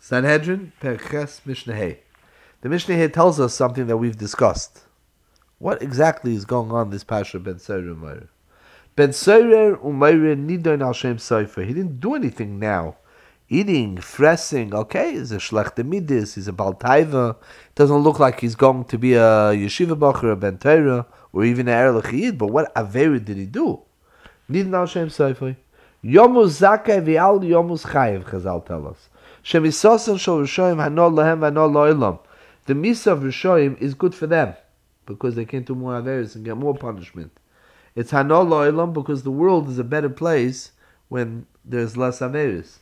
Sanhedrin, Perches Mishnah Hey. The Mishnah here tells us something that we've discussed. What exactly is going on in this Pasha Ben Sorer Umayr? Ben Sorer Umayr Nidon Al Shem Sofer. He didn't do anything now. Eating, fressing, okay, he's a Shlechte Midis, he's a Baal Taiva. Doesn't look like he's going to be a Yeshiva Bacher, a Ben Torah, or even an Erlich Yid, but what Avera did he do? Nidon Al Shem Sofer. Yomus Zakeh V'al Yomus Chayev, Chazal tell us. Shemisosan Shal Rishoyim Hanol Lahem Hanol La'olam. The Misa of Rishoyim is good for them, because they can't do more Averis and get more punishment. It's Hanol La'olam because the world is a better place when there's less Averis.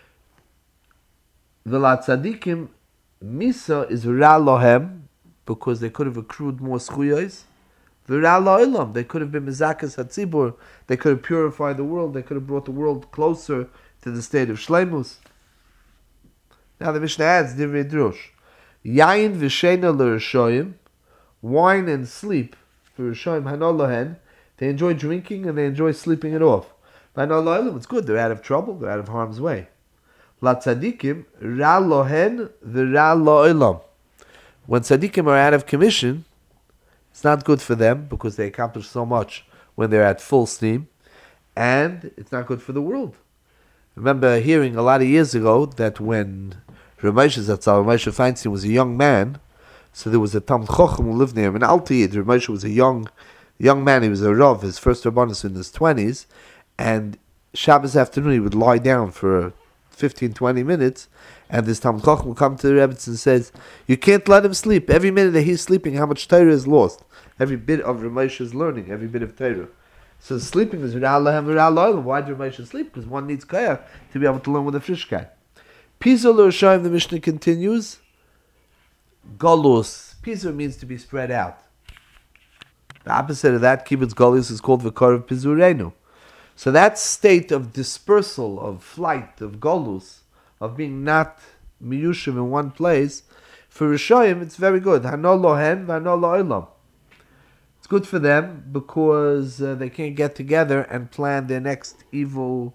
V'la Tzadikim, Misa is Ra Lohem, because they could have accrued more Schuyos. V'ra La'olam, they could have been Mezakas HaTzibur, they could have purified the world, they could have brought the world closer to the state of Shleimus. Now the Mishnah adds, Divrei Drush, Yain v'shena l'Rishoyim, wine and sleep for Rishoyim Hanol Lohen, they enjoy drinking and they enjoy sleeping it off. Hanol Lo'olam, it's good, they're out of trouble, they're out of harm's way. La tzadikim, Ra Lohen v'Ra La'olam. When tzadikim are out of commission, it's not good for them because they accomplish so much when they're at full steam, and it's not good for the world. I remember hearing a lot of years ago that when Ramosha Zatzal, Ramosha Feinstein was a young man, so there was a Talmid Chacham who lived near him, an Altiyid. Ramosha was a young man, he was a Rav, his first Rabbanus in his 20s, and Shabbos afternoon he would lie down for 15-20 minutes, and this Talmid Chacham would come to the Rebbe and says, you can't let him sleep. Every minute that he's sleeping, how much Torah is lost. Every bit of Ramosha's learning, every bit of Torah. So sleeping is Ra Lohem V'Ra La'olam. Why do Ramosha sleep? Because one needs Kayach to be able to learn with a fresh guy. Pizur l'Rishoyim, the Mishnah continues, Golus. Pizur means to be spread out. The opposite of that, Kibbutz Golus, is called V'Korav Pizurenu. So that state of dispersal, of flight, of Golus, of being not miyushiv in one place, for Rishoyim it's very good. Hanol Lohen v'Hanol La'olam. It's good for them because they can't get together and plan their next evil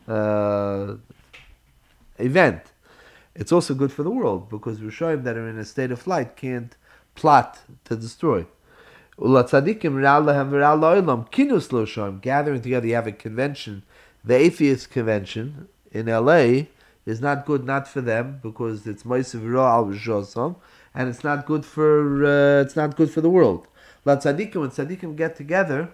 event. It's also good for the world because Rishoyim that are in a state of flight can't plot to destroy. Ula tzadikim Ra Lohem v'Ra La'olam kinus l'Rishoyim, gathering together. You have a convention, the atheist convention in LA is not good, not for them because it's Moshe V'Ra Al Rishosam, and it's not good for the world. La tzadikim, when tzadikim get together,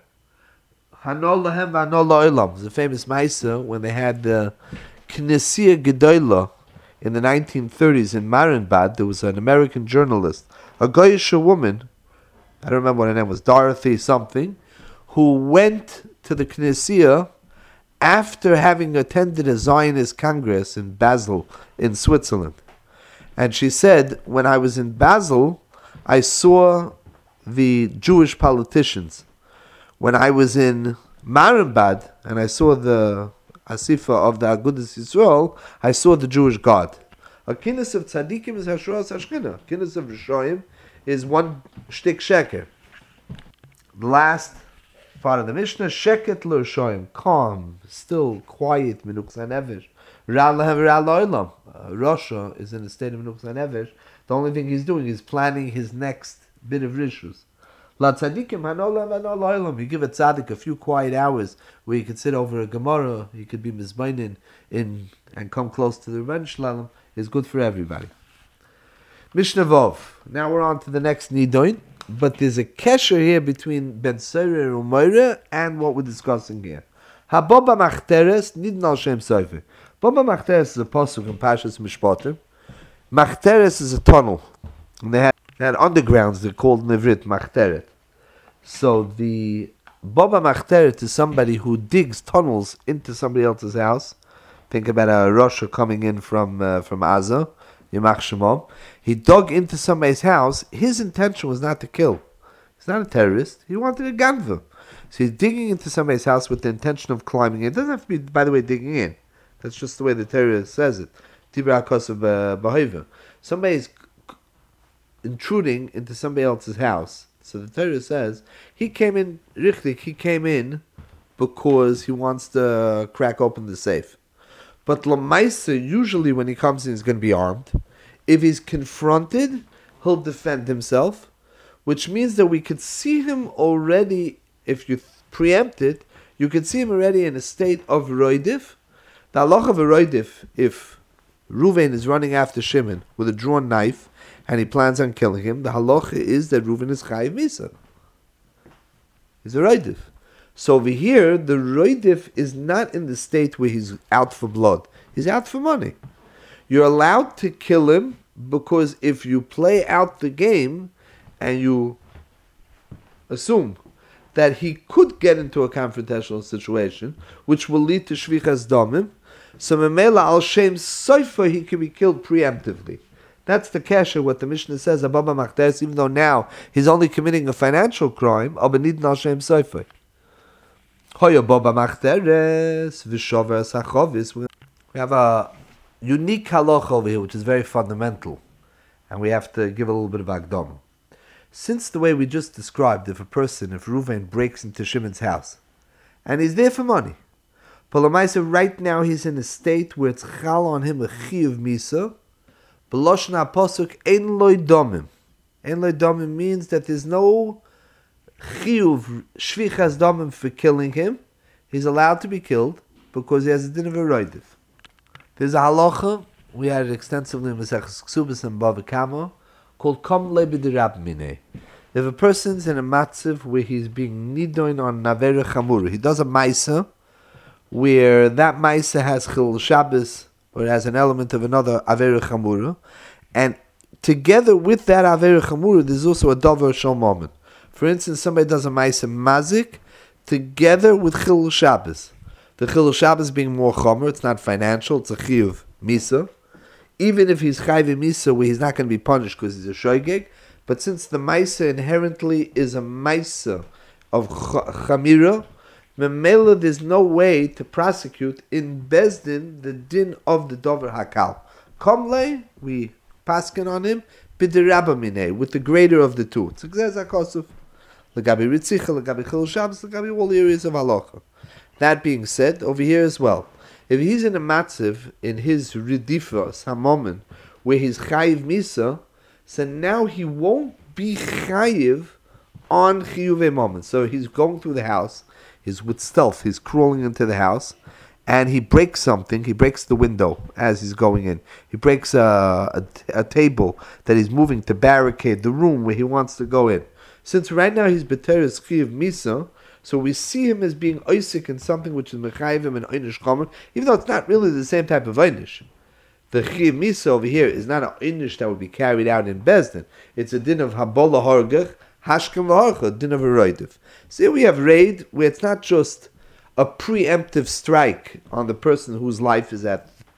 Hanol Lahem v'Hanol La'olam. It's a famous Maisa when they had the Knessia Gedola in the 1930s in Marienbad. There was an American journalist, a Goyish woman, I don't remember what her name was, Dorothy something, who went to the Knessia after having attended a Zionist Congress in Basel, in Switzerland. And she said, when I was in Basel, I saw the Jewish politicians. When I was in Marienbad and I saw the Asifa of the Agudas Yisrael, I saw the Jewish God. A kinnis of tzaddikim is Hashuras Hashchina. A kinnis of Rishoyim is one shtik sheker. The last part of the Mishnah, Sheket l'Rishoyim, calm, still, quiet, Menukos HaNefesh. Ra Lohem v'Ra La'olam. Russia is in a state of Menukos HaNefesh. The only thing he's doing is planning his next bit of rishus. La tzadikim Hanol Lahem v'Hanol La'olam. You give a tzaddik a few quiet hours where you could sit over a Gemara, you could be mizbainin in and come close to the Rebbeinu Shalom, is good for everybody. Mishnah Vov. Now we're on to the next nidoin, but there's a kesher here between Ben Sorer Umayr and what we're discussing here. Hababa Machteres Nidon Al Shem Sofer. Baba Machteres is a pasuk in Parshas Mishpatim. Machteres is a tunnel. And they had undergrounds, they're called Nevrit Machteret. So the Baba Machteret is somebody who digs tunnels into somebody else's house. Think about a Russia coming in from Aza, Yimach Shemom. He dug into somebody's house. His intention was not to kill. He's not a terrorist. He wanted to ganva. So he's digging into somebody's house with the intention of climbing in. It doesn't have to be, by the way, digging in. That's just the way the terrorist says it. Tibra Akos of Bahiva. Somebody's intruding into somebody else's house. So the Torah says he came in richtig. He came in because he wants to crack open the safe. But Lamaisa, usually when he comes in, he's going to be armed. If he's confronted, he'll defend himself, which means that we could see him already, if you preempt it, you could see him already in a state of roidif. The halach of a roidif, if Reuven is running after Shimon with a drawn knife and he plans on killing him, the halacha is that Reuven is chayiv misa. He's a roidif. So over here, the roidif is not in the state where he's out for blood. He's out for money. You're allowed to kill him because if you play out the game and you assume that he could get into a confrontational situation, which will lead to shvichas damim, so memela al shem soifa, he can be killed preemptively. That's the kasha, what the Mishnah says, ababa machteres, even though now he's only committing a financial crime, abanidin al shem soifa. Hoya baba machteres, v'shover sachovis. We have a unique halacha over here, which is very fundamental, and we have to give a little bit of akdam. Since the way we just described, if Reuven breaks into Shimon's house, and he's there for money, Palamaisa, right now he's in a state where it's chal on him a chiyuv misa, b'loshna posuk ein loy domim. Ein loy domim means that there's no chiyuv shvichas domim for killing him. He's allowed to be killed because he has a din of a roidif. There's a halacha, we had it extensively in Maseches Ksubas and Bava Kama, called Kom Le B'dirab Minei. If a person's in a matziv where he's being nidoin on Navera Chamura, he does a maisa where that maisa has Chil Shabbos, or it has an element of another Avera Chamura, and together with that Avera Chamura, there's also a Dover Shal Moment. For instance, somebody does a maisa mazik together with Chil Shabbos. The Chil Shabbos being more chomer, it's not financial, it's a chiyuv misa. Even if he's chayv misa, where he's not going to be punished because he's a shoygeg, but since the maisa inherently is a maisa of chamira, memela, there's no way to prosecute in Bezdin the din of the dover hakal. Komle, we paskin on him, b'derabba minei, with the greater of the two. It's exactly l'gabi ritzicha, l'gabi chil Shabbos, l'gabi all areas of halacha. That being said, over here as well, if he's in a matziv in his ridifos hamomon where he's chayiv misa, so now he won't be chayiv on chiyuv moment. So he's going through the house, he's with stealth, he's crawling into the house, and he breaks something. He breaks the window as he's going in. He breaks a table that he's moving to barricade the room where he wants to go in. Since right now he's b'teres chiyuv misa, so we see him as being oisik in something which is mechayivim and einish chomer, even though it's not really the same type of einish. The chiyuv misa over here is not an einish that would be carried out in Bezdin. It's a din of habola hargach, hashkem v'harcha, din of a roidiv. So here we have raid, where it's not just a preemptive strike on the person whose life is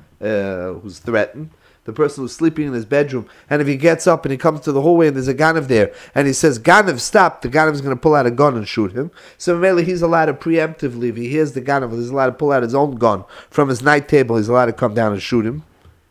who's threatened, the person who's sleeping in his bedroom, and if he gets up and he comes to the hallway and there's a Ganav there, and he says, Ganav, stop, the Ganav is going to pull out a gun and shoot him. So mainly he's allowed to preemptively, if he hears the Ganav, he's allowed to pull out his own gun from his night table, he's allowed to come down and shoot him.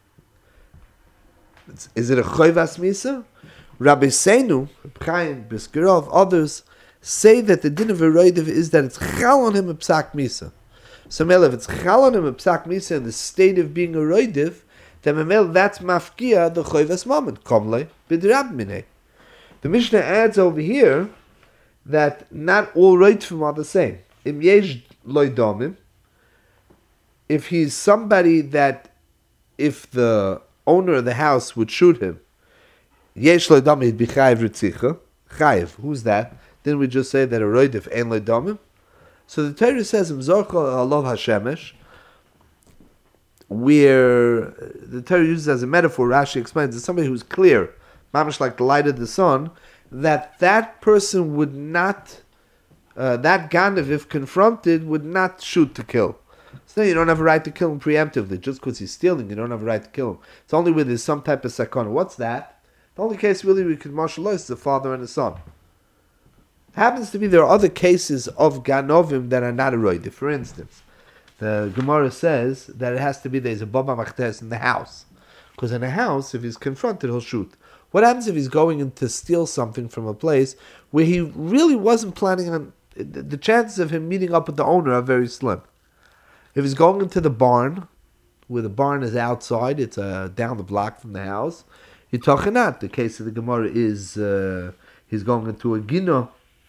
Is it a choivas misa? Rabbi Seinu, Chaim, Biskirov, others say that the din of a roidiv is that it's chal on him a psak misa. So mainly if it's chal on him a psak misa in the state of being a roidiv, then memel, that's mafkia the choivas moment. Komle b'dirab minei. The Mishnah adds over here that not all roidfim are the same. Im yesh loy domim. If he's somebody that, if the owner of the house would shoot him, yesh loy domim, he'd be chayiv ritzicha. Chayiv, who's that? Didn't we just say that a roidif ein loy domim? So the Torah says, Im zorcha alav hashemesh, where the Torah uses as a metaphor, Rashi explains, it's somebody who's clear, mamish like the light of the sun, that person would not, that Ganav, if confronted, would not shoot to kill. So you don't have a right to kill him preemptively. Just because he's stealing, you don't have a right to kill him. It's only when there's some type of sakana. What's that? The only case really we could marshal is the father and the son. It happens to be there are other cases of Ganovim that are not a roide. For instance, the Gemara says that it has to be there's a baba machtes in the house. Because in a house, if he's confronted, he'll shoot. What happens if he's going in to steal something from a place where he really wasn't planning on... The chances of him meeting up with the owner are very slim. If he's going into the barn, where the barn is outside, it's down the block from the house, you're talking not. The case of the Gemara is he's going into a gino,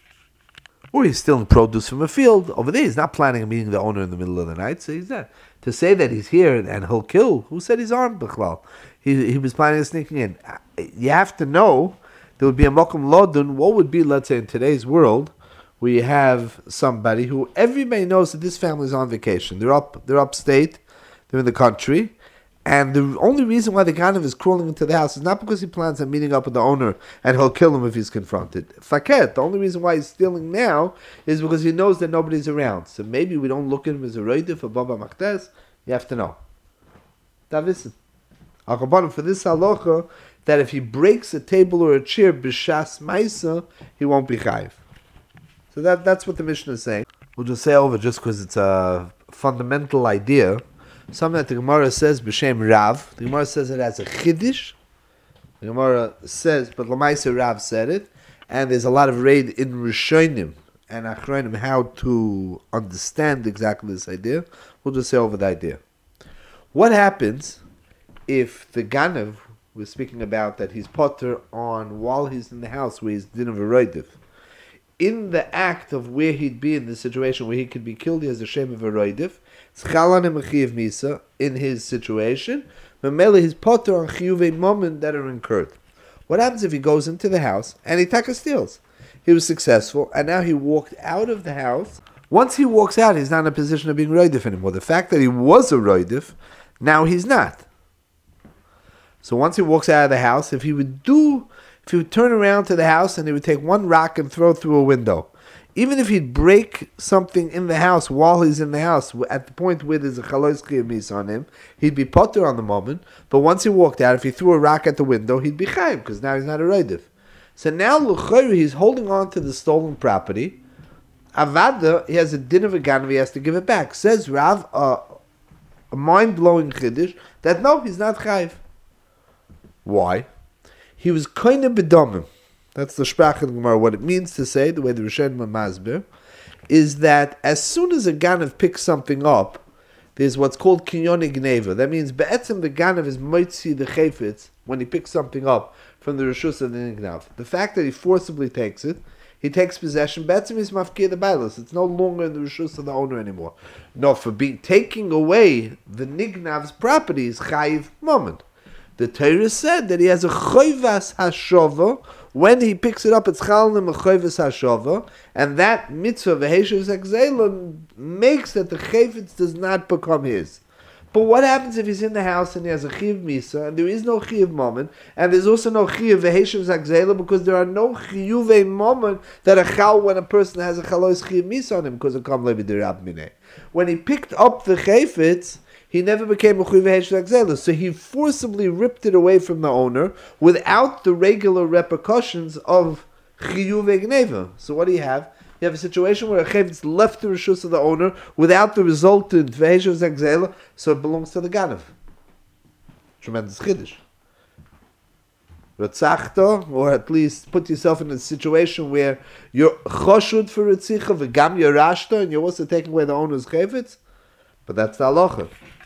or he's stealing produce from a field. Over there, he's not planning on meeting the owner in the middle of the night, so he's not. To say that he's here and he'll kill, who said he's armed, B'chlal? He was planning on sneaking in. You have to know, there would be a Mokum Lodun. What would be, let's say, in today's world, where you have somebody who everybody knows that this family is on vacation. They're upstate, they're in the country, and the only reason why the Ganav is crawling into the house is not because he plans on meeting up with the owner and he'll kill him if he's confronted. Faket, the only reason why he's stealing now is because he knows that nobody's around. So maybe we don't look at him as a roidif or Baba Maktes. You have to know. Davison. Akabanim for this halacha, that if he breaks a table or a chair b'shas ma'isa, he won't be chayiv. So that's what the Mishnah is saying. We'll just say over just because it's a fundamental idea. Something that the Gemara says b'shem Rav. The Gemara says it as a chiddush. The Gemara says, but Lamaisa Rav said it, and there's a lot of raid in Rishonim and Achronim how to understand exactly this idea. We'll just say over the idea. What happens if the Ganav we're speaking about that he's potter on while he's in the house where he's din of a roidif? In the act of where he'd be in the situation where he could be killed, he has a shame of a roidif. Misa in his situation, Mamela his potter on chiyuvei moment that are incurred. What happens if he goes into the house and he taka steals? He was successful, and now he walked out of the house. Once he walks out, he's not in a position of being roidif anymore. The fact that he was a roidif, now he's not. So once he walks out of the house, if he would turn around to the house and he would take one rock and throw it through a window, even if he'd break something in the house while he's in the house, at the point where there's a chalois chiyamis on him, he'd be potter on the moment. But once he walked out, if he threw a rock at the window, he'd be chayiv, because now he's not a roidif. So now l'chayr, he's holding on to the stolen property. Avada, he has a din of a ganav, he has to give it back. Says Rav, a mind-blowing chiddush, that no, he's not chayiv. Why? He was kind of bedomim. That's the Sprach of the Gemara. What it means to say, the way the Rishonim Masber, is that as soon as a Ganav picks something up, there's what's called Kinyon Gneva. That means Be'etzim the Ganav is Moitzi the Chayfetz when he picks something up from the Rishus of the Nignav. The fact that he forcibly takes it, he takes possession, Be'etzim is Mafkir the Bailos. It's no longer in the Rishus of the owner anymore. No, for taking away the Nignav's property is Chayiv moment. The Torah said that he has a Choyvas HaShova. When he picks it up, it's Chalnim a Choyvas HaShova, and that mitzvah, V'heshev Zekzelon, makes that the Chayfetz does not become his. But what happens if he's in the house and he has a Chiv Misa, and there is no Chiv moment, and there's also no Chiv V'heshev Zekzelon, because there are no Chiyuvei moment that a Chal when a person has a Chalois Chiv Misa on him, because of Kam Levi Derab Mineh. When he picked up the Chayfetz, he never became a Chuy V'heshev Zekzelon, so he forcibly ripped it away from the owner without the regular repercussions of Chiyuv Gneva. So what do you have? You have a situation where a Chayfetz left the Rishus of the owner without the resultant V'heshev Zekzelon, so it belongs to the Ganav. Tremendous Chiddush. Ratzachta, or at least put yourself in a situation where you're Choshud for Ritzicha, V'gam Yerashta, and you're also taking away the owner's Chayfetz. But that's the halacha.